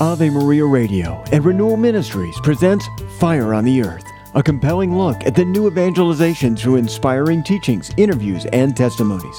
Ave Maria Radio and Renewal Ministries presents Fire on the Earth, a compelling look at the new evangelization through inspiring teachings, interviews, and testimonies.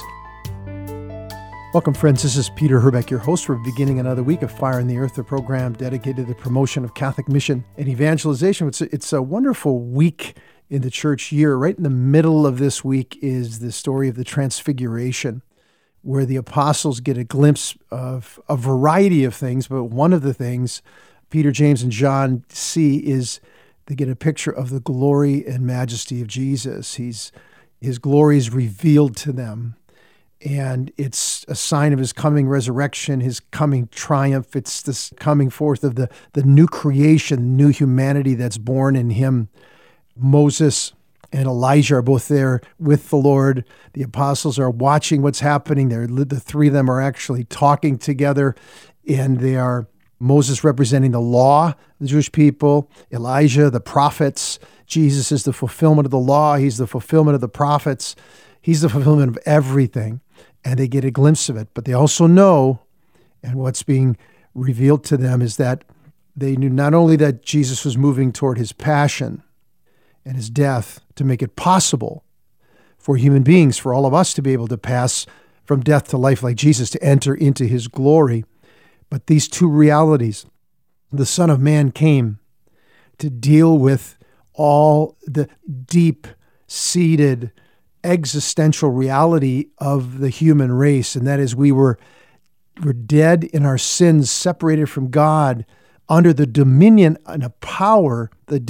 Welcome, friends. This is Peter Herbeck, your host. We're beginning another week of Fire on the Earth, a program dedicated to the promotion of Catholic mission and evangelization. It's a wonderful week in the church year. Right in the middle of this week is the story of the Transfiguration, where the apostles get a glimpse of a variety of things, but one of the things Peter, James, and John see is they get a picture of the glory and majesty of Jesus. His glory is revealed to them, and it's a sign of his coming resurrection, his coming triumph. It's this coming forth of the new creation, new humanity that's born in him. Moses and Elijah are both there with the Lord. The apostles are watching what's happening. The three of them are actually talking together, and they are Moses representing the law, the Jewish people, Elijah, the prophets. Jesus is the fulfillment of the law. He's the fulfillment of the prophets. He's the fulfillment of everything, and they get a glimpse of it. But they also know, and what's being revealed to them is that they knew not only that Jesus was moving toward his passion and his death to make it possible for human beings, for all of us to be able to pass from death to life like Jesus, to enter into his glory. But these two realities, the Son of Man came to deal with all the deep-seated existential reality of the human race, and that is we're dead in our sins, separated from God, under the dominion and power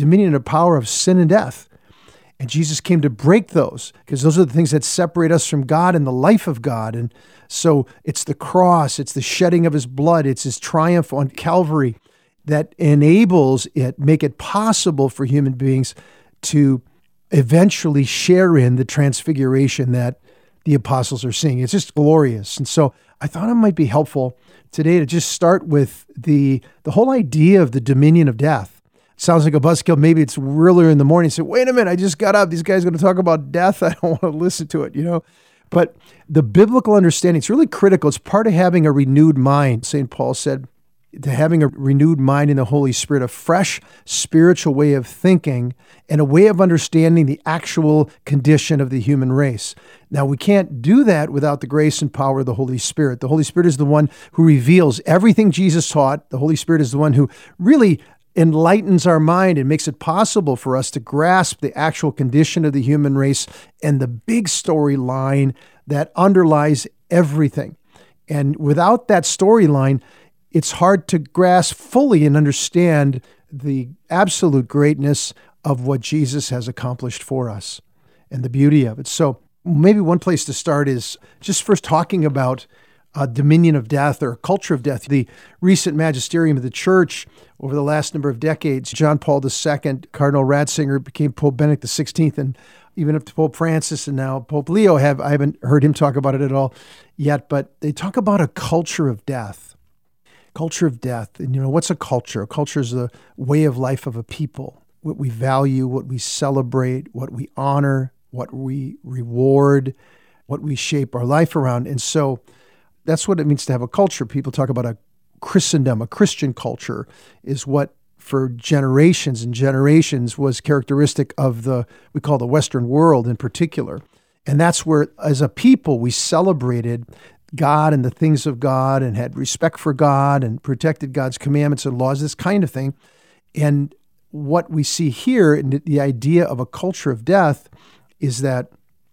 of sin and death. And Jesus came to break those, because those are the things that separate us from God and the life of God. And so it's the cross, it's the shedding of his blood, it's his triumph on Calvary that enables it, make it possible for human beings to eventually share in the transfiguration that the apostles are seeing. It's just glorious. And so I thought it might be helpful today to just start with the whole idea of the dominion of death. It sounds like a buzzkill. Maybe it's earlier in the morning. Say, wait a minute, I just got up. These guys are going to talk about death. I don't want to listen to it, But the biblical understanding, it's really critical. It's part of having a renewed mind. St. Paul said, to having a renewed mind in the Holy Spirit, a fresh spiritual way of thinking and a way of understanding the actual condition of the human race. Now, we can't do that without the grace and power of the Holy Spirit. The Holy Spirit is the one who reveals everything Jesus taught. The Holy Spirit is the one who really enlightens our mind and makes it possible for us to grasp the actual condition of the human race and the big storyline that underlies everything. And without that storyline, it's hard to grasp fully and understand the absolute greatness of what Jesus has accomplished for us and the beauty of it. So maybe one place to start is just first talking about a dominion of death or a culture of death. The recent magisterium of the church over the last number of decades, John Paul II, Cardinal Ratzinger became Pope Benedict XVI, and even up to Pope Francis and now Pope Leo I haven't heard him talk about it at all yet, but they talk about a culture of death. Culture of death. And what's a culture? A culture is the way of life of a people, what we value, what we celebrate, what we honor, what we reward, what we shape our life around. And so that's what it means to have a culture. People talk about a Christendom, a Christian culture is what for generations and generations was characteristic of we call the Western world in particular. And that's where, as a people, we celebrated God and the things of God and had respect for God and protected God's commandments and laws, this kind of thing. And what we see here in the idea of a culture of death is that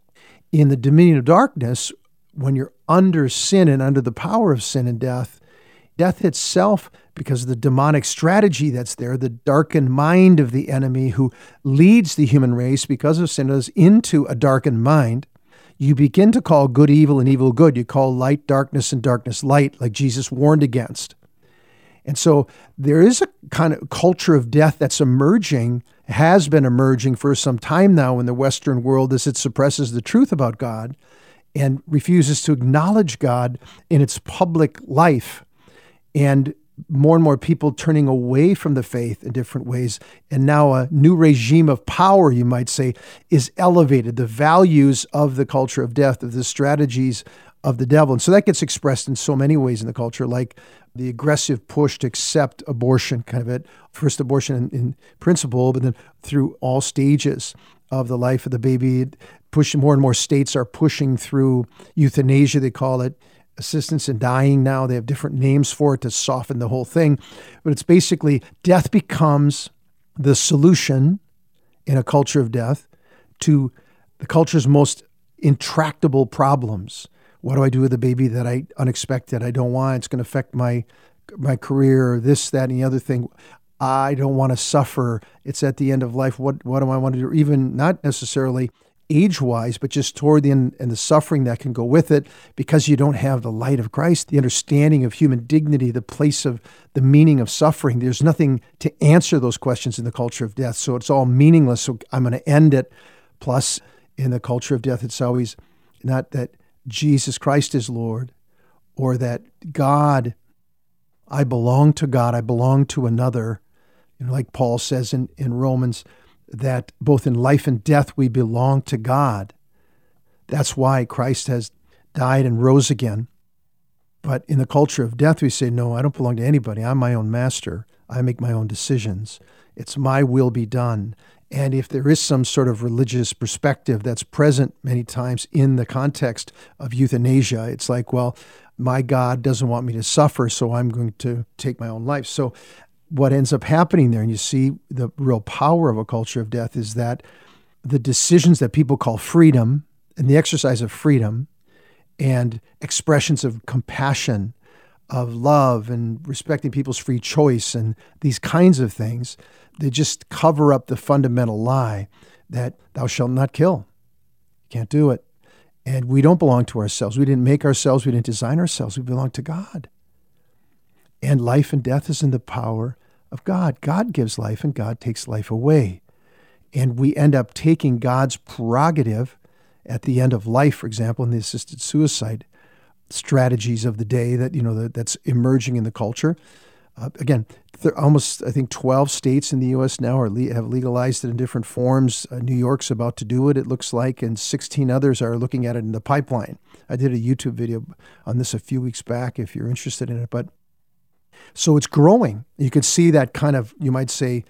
in the dominion of darkness, when you're under sin and under the power of sin and death itself, because of the demonic strategy that's there, the darkened mind of the enemy who leads the human race because of sin into a darkened mind, you begin to call good evil and evil good. You call light darkness and darkness light, like Jesus warned against. And so there is a kind of culture of death that's emerging, has been emerging for some time now in the Western world as it suppresses the truth about God and refuses to acknowledge God in its public life. And more people turning away from the faith in different ways. And now a new regime of power, you might say, is elevated. The values of the culture of death, of the strategies of the devil. And so that gets expressed in so many ways in the culture, like the aggressive push to accept abortion, kind of it, first abortion in principle, but then through all stages of the life of the baby, pushing more and more states are pushing through euthanasia, they call it, assistance in dying now. They have different names for it to soften the whole thing. But it's basically death becomes the solution in a culture of death to the culture's most intractable problems. What do I do with a baby that I unexpected? I don't want. It's going to affect my career, or this, that, and the other thing. I don't want to suffer. It's at the end of life. What do I want to do? Even not necessarily age-wise, but just toward the end and the suffering that can go with it, because you don't have the light of Christ, the understanding of human dignity, the place of the meaning of suffering. There's nothing to answer those questions in the culture of death. So it's all meaningless. So I'm going to end it. Plus, in the culture of death, it's always not that Jesus Christ is Lord, or that God, I belong to God, I belong to another. Like Paul says in Romans, that both in life and death we belong to God. That's why Christ has died and rose again. But in the culture of death, we say, no, I don't belong to anybody. I'm my own master. I make my own decisions. It's my will be done. And if there is some sort of religious perspective that's present many times in the context of euthanasia, it's like, well, my God doesn't want me to suffer, so I'm going to take my own life. So what ends up happening there, and you see the real power of a culture of death, is that the decisions that people call freedom and the exercise of freedom and expressions of compassion, of love and respecting people's free choice and these kinds of things, they just cover up the fundamental lie that thou shalt not kill. You can't do it. And we don't belong to ourselves. We didn't make ourselves. We didn't design ourselves. We belong to God. And life and death is in the power of God. God gives life and God takes life away. And we end up taking God's prerogative at the end of life, for example, in the assisted suicide strategies of the day that's emerging in the culture. Again, almost, I think, 12 states in the U.S. now have legalized it in different forms. New York's about to do it, it looks like, and 16 others are looking at it in the pipeline. I did a YouTube video on this a few weeks back if you're interested in it. But so it's growing. You could see that kind of, you might say,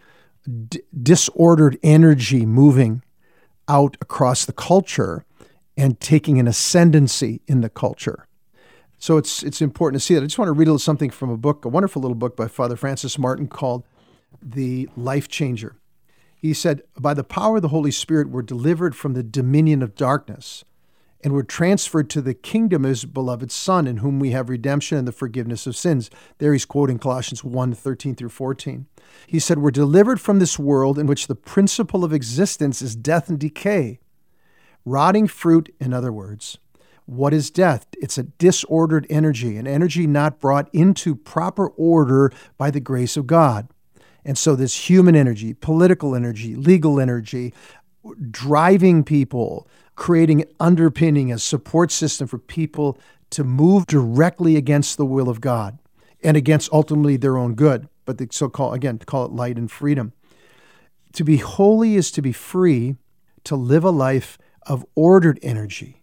disordered energy moving out across the culture and taking an ascendancy in the culture. So it's important to see that. I just want to read a little something from a book, a wonderful little book by Father Francis Martin called The Life Changer. He said, by the power of the Holy Spirit, we're delivered from the dominion of darkness and we're transferred to the kingdom of his beloved Son, in whom we have redemption and the forgiveness of sins. There he's quoting Colossians 1:13 through 14. He said, we're delivered from this world in which the principle of existence is death and decay. Rotting fruit, in other words. What is death? It's a disordered energy, an energy not brought into proper order by the grace of God. And so this human energy, political energy, legal energy, driving people, creating underpinning, a support system for people to move directly against the will of God and against ultimately their own good. But they call it light and freedom. To be holy is to be free, to live a life of ordered energy.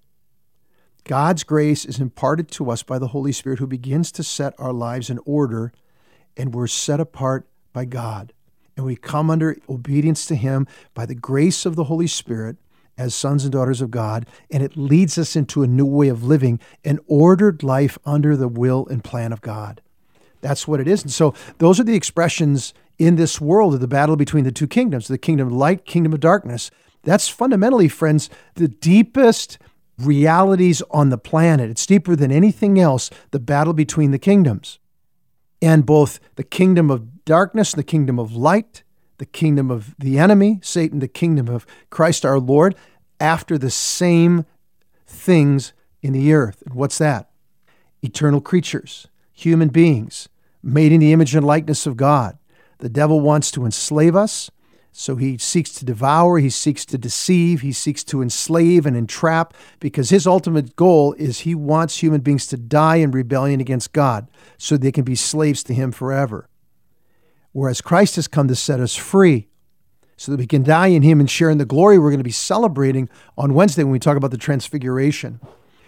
God's grace is imparted to us by the Holy Spirit, who begins to set our lives in order, and we're set apart by God. And we come under obedience to him by the grace of the Holy Spirit as sons and daughters of God, and it leads us into a new way of living, an ordered life under the will and plan of God. That's what it is. And so those are the expressions in this world of the battle between the two kingdoms, the kingdom of light, kingdom of darkness. That's fundamentally, friends, the deepest realities on the planet. It's deeper than anything else, the battle between the kingdoms. And both the kingdom of darkness, the kingdom of light, the kingdom of the enemy, Satan, the kingdom of Christ our Lord, after the same things in the earth. And what's that? Eternal creatures, human beings, made in the image and likeness of God. The devil wants to enslave us, so he seeks to devour, he seeks to deceive, he seeks to enslave and entrap, because his ultimate goal is he wants human beings to die in rebellion against God so they can be slaves to him forever. Whereas Christ has come to set us free so that we can die in him and share in the glory we're going to be celebrating on Wednesday when we talk about the Transfiguration.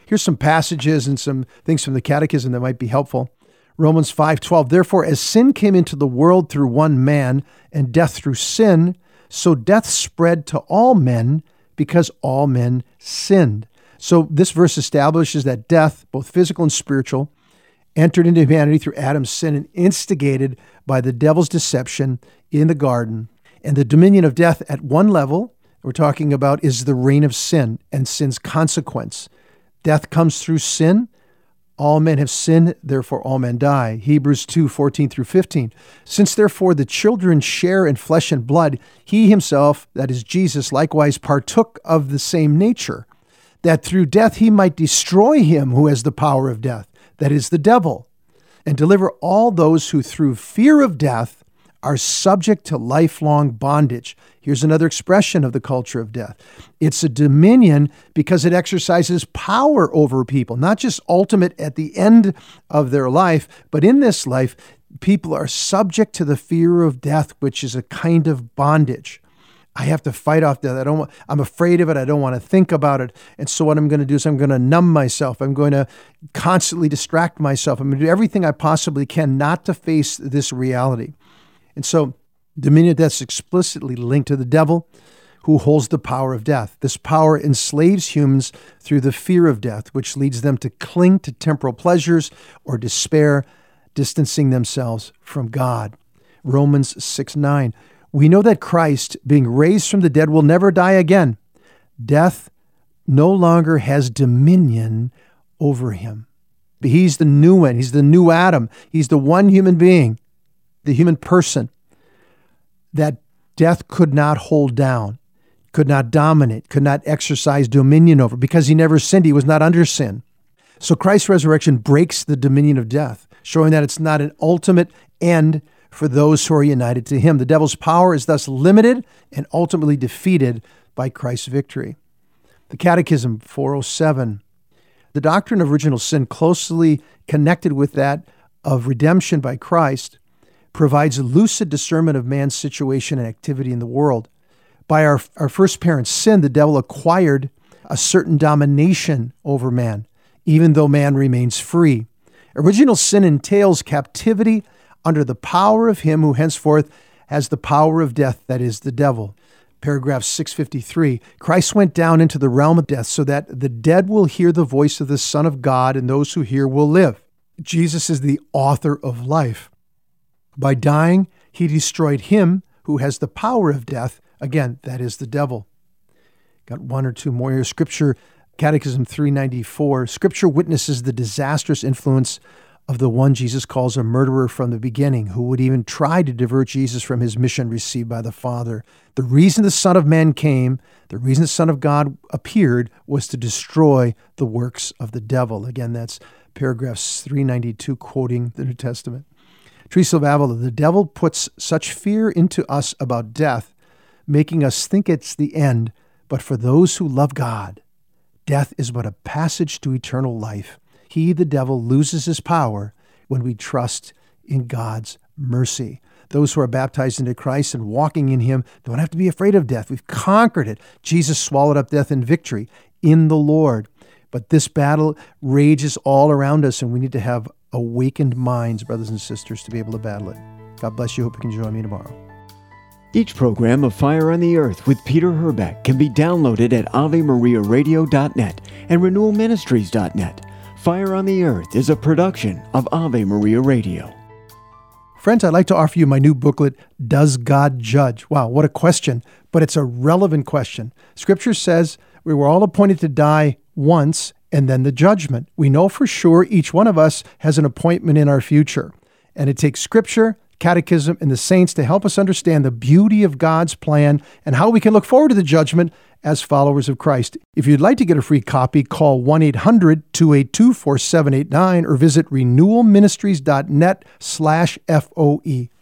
Here's some passages and some things from the Catechism that might be helpful. Romans 5:12, therefore, as sin came into the world through one man, and death through sin, so death spread to all men because all men sinned. So this verse establishes that death, both physical and spiritual, entered into humanity through Adam's sin and instigated by the devil's deception in the garden. And the dominion of death at one level, we're talking about, is the reign of sin and sin's consequence. Death comes through sin. All men have sinned, therefore all men die. Hebrews 2:14-15. Since therefore the children share in flesh and blood, he himself, that is Jesus, likewise partook of the same nature, that through death he might destroy him who has the power of death, that is the devil, and deliver all those who through fear of death are subject to lifelong bondage. Here's another expression of the culture of death. It's a dominion because it exercises power over people, not just ultimate at the end of their life, but in this life, people are subject to the fear of death, which is a kind of bondage. I have to fight off death. I'm afraid of it. I don't want to think about it. And so what I'm going to do is I'm going to numb myself. I'm going to constantly distract myself. I'm going to do everything I possibly can not to face this reality. And so dominion of death is explicitly linked to the devil, who holds the power of death. This power enslaves humans through the fear of death, which leads them to cling to temporal pleasures or despair, distancing themselves from God. Romans 6:9. We know that Christ, being raised from the dead, will never die again. Death no longer has dominion over him. But he's the new one. He's the new Adam. He's the one human being, the human person that death could not hold down, could not dominate, could not exercise dominion over, because he never sinned. He was not under sin. So Christ's resurrection breaks the dominion of death, showing that it's not an ultimate end for those who are united to him. The devil's power is thus limited and ultimately defeated by Christ's victory. The Catechism 407. The doctrine of original sin, closely connected with that of redemption by Christ, provides lucid discernment of man's situation and activity in the world. By our first parent's sin, the devil acquired a certain domination over man, even though man remains free. Original sin entails captivity under the power of him who henceforth has the power of death, that is, the devil. Paragraph 653, Christ went down into the realm of death so that the dead will hear the voice of the Son of God, and those who hear will live. Jesus is the author of life. By dying, he destroyed him who has the power of death. Again, that is the devil. Got one or two more here. Scripture, Catechism 394. Scripture witnesses the disastrous influence of the one Jesus calls a murderer from the beginning, who would even try to divert Jesus from his mission received by the Father. The reason the Son of Man came, the reason the Son of God appeared, was to destroy the works of the devil. Again, that's paragraph 392, quoting the New Testament. Teresa of Avila, the devil puts such fear into us about death, making us think it's the end. But for those who love God, death is but a passage to eternal life. He, the devil, loses his power when we trust in God's mercy. Those who are baptized into Christ and walking in him don't have to be afraid of death. We've conquered it. Jesus swallowed up death in victory in the Lord. But this battle rages all around us, and we need to have awakened minds, brothers and sisters, to be able to battle it. God bless you. Hope you can join me tomorrow. Each program of Fire on the Earth with Peter Herbeck can be downloaded at AveMariaRadio.net and RenewalMinistries.net. Fire on the Earth is a production of Ave Maria Radio. Friends, I'd like to offer you my new booklet, Does God Judge? Wow, what a question, but it's a relevant question. Scripture says we were all appointed to die once and then the judgment. We know for sure each one of us has an appointment in our future. And it takes Scripture, Catechism, and the saints to help us understand the beauty of God's plan and how we can look forward to the judgment as followers of Christ. If you'd like to get a free copy, call 1-800-282-4789 or visit renewalministries.net/FOE.